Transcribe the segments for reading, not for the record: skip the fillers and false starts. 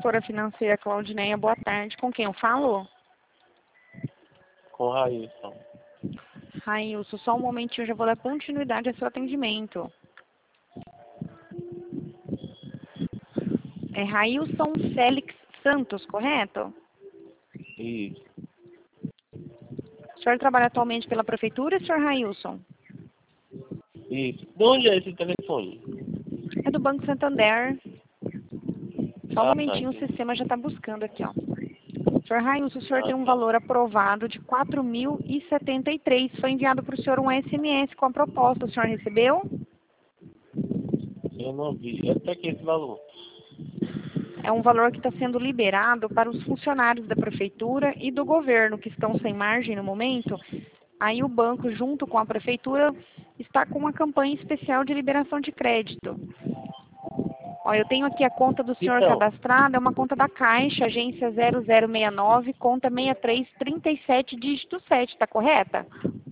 gestora financeira Claudineia, boa tarde. Com quem eu falo? Com Railson. Railson, só um momentinho, eu já vou dar continuidade ao seu atendimento. É Railson Félix Santos, correto? Isso. O senhor trabalha atualmente pela prefeitura, senhor Railson? Isso. De onde é esse telefone? É do Banco Santander. Só um momentinho, o Entendi. sistema já está buscando aqui, ó. Senhor Railson, o senhor tem um Tá. valor aprovado de R$ 4.073. Foi enviado para o senhor um SMS com a proposta. O senhor recebeu? Eu não vi. É até que esse valor. É um valor que está sendo liberado para os funcionários da prefeitura e do governo que estão sem margem no momento. Aí o banco, junto com a prefeitura, está com uma campanha especial de liberação de crédito. Ó, eu tenho aqui a conta do senhor Então, cadastrada, é uma conta da Caixa, agência 0069, conta 6337, dígito 7, tá correta?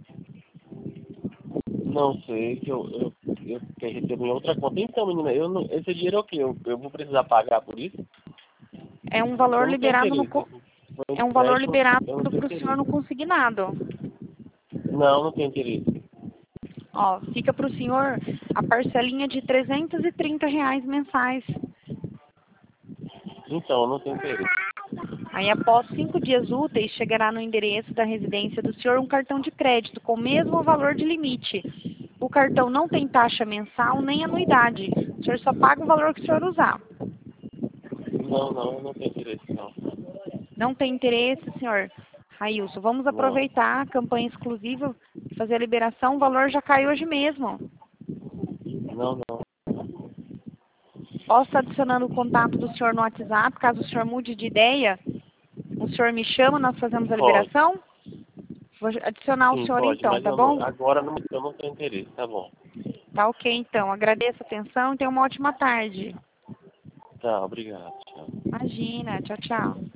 não sei que eu recebo em outra conta. Então, menina, eu não, esse dinheiro é o quê? Eu vou precisar pagar por isso? É um valor Eu não tenho liberado interesse. Foi um é um valor empréstimo, liberado eu não tenho para o senhor no interesse. consignado. Não, não tenho interesse. Ó, fica para o senhor a parcelinha de R$ 330 mensais. Então, eu não tenho interesse. Aí, após 5 dias úteis, chegará no endereço da residência do senhor um cartão de crédito com o mesmo valor de limite. O cartão não tem taxa mensal nem anuidade. O senhor só paga o valor que o senhor usar. Não, eu não tenho interesse, não. Não tem interesse, senhor Railson? Vamos Não, aproveitar a campanha exclusiva, fazer a liberação. O valor já cai hoje mesmo. não. Posso estar adicionando o contato do senhor no WhatsApp, caso o senhor mude de ideia. O senhor me chama, nós fazemos a Pode. liberação. Vou adicionar o Sim, senhor pode, então, mas tá bom? agora eu não tenho interesse, tá bom. Tá ok, então. Agradeço a atenção e tenha uma ótima tarde. Tá, obrigado. Tchau. Imagina. Tchau, tchau.